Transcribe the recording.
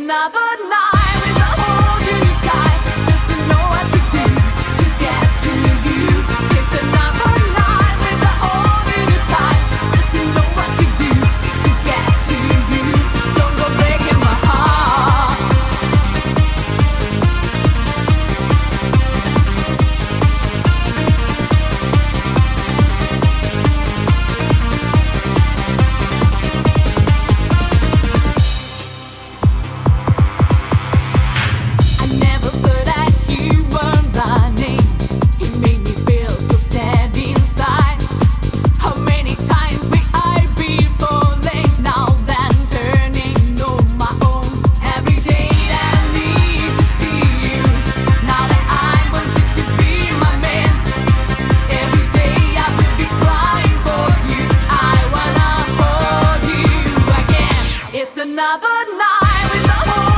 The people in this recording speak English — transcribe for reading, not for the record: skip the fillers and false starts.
another night with a holding you tight, just to know what to do to get to you. It's another night with a holding you tight, just to know what to do to get to you. Don't go breaking my heart. I never thought that you were running. It made me feel so sad inside. How many times may I be falling now then turning on my own? Every day that I need to see you, now that I want you to be my man. Every day I will be crying for you. I wanna hold you again. It's another night with the whole